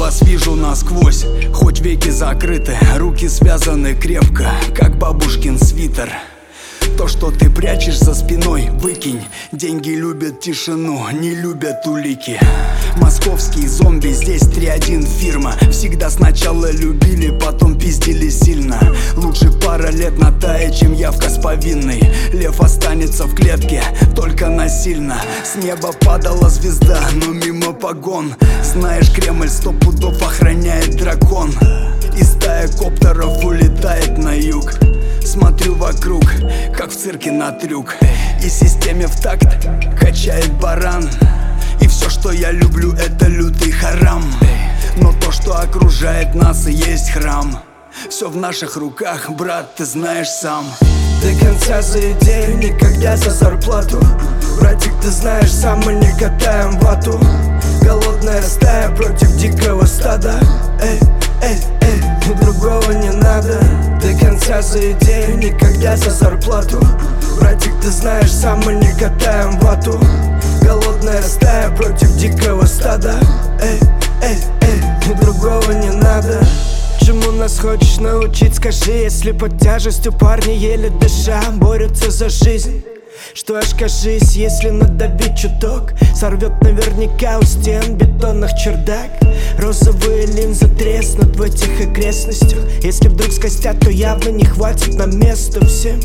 глаз вижу насквозь, хоть веки закрыты, руки связаны крепко, как бабушкин свитер. То, что ты прячешь за спиной, выкинь. Деньги любят тишину, не любят улики. Московские зомби, здесь 3-1 фирма. Всегда сначала любили, потом пиздили сильно. Лучше пара лет на тае, чем явка с повинной. Лев останется в клетке, только насильно. С неба падала звезда, но мимо погон. Знаешь, Кремль 100 пудов охраняет дракон. И стая коптеров улетает на юг. Смотрю вокруг, как в цирке на трюк. И системе в такт качает баран. И все, что я люблю, это лютый харам. Но то, что окружает нас, и есть храм. Все в наших руках, брат, ты знаешь сам. До конца за идею, никогда за зарплату. Братик, ты знаешь сам, мы не катаем вату. Голодная стая против дикого стада. Эй, эй, эй, другого не надо. До конца за идею, никогда за зарплату. Братик, ты знаешь сам, мы не катаем вату. Голодная стая против дикого стада. Эй, эй, эй, другого не надо. Чему нас хочешь научить, скажи, если под тяжестью парни еле дыша борются за жизнь. Что ж, кажись, если надавить чуток, сорвет наверняка у стен бетонных чердак. Розовые линзы треснут в этих окрестностях. Если вдруг скостят, то явно не хватит на место всем.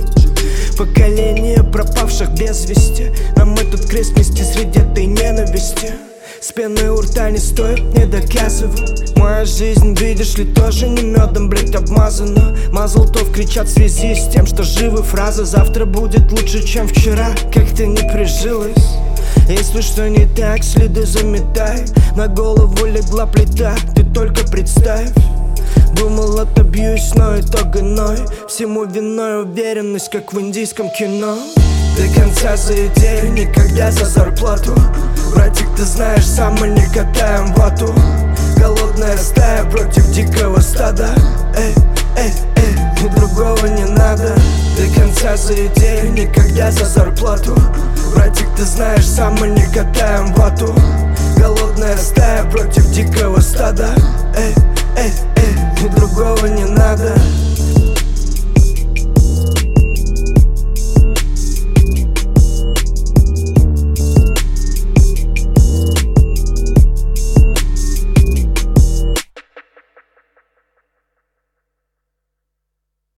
Поколение пропавших без вести. Нам этот крест нести среди этой ненависти. С пеной у рта не стоит мне доказывать. Моя жизнь, видишь ли, тоже не медом, блять, обмазана. Мазлтов кричат в связи с тем, что живы. Фраза «завтра будет лучше, чем вчера» как-то не прижилась. Если что не так, следы заметай. На голову легла плита, ты только представь. Думал, отобьюсь, но итог иной. Всему виной уверенность, как в индийском кино. До конца за идею, никогда за зарплату. Братик, ты знаешь сам, мы не катаем вату. Голодная стая против дикого стада. Эй, эй, эй, другого не надо. До конца за идею, никогда за зарплату. Братик, ты знаешь сам, мы не катаем вату. Голодная стая против дикого стада. Эй, эй, эй, другого не надо.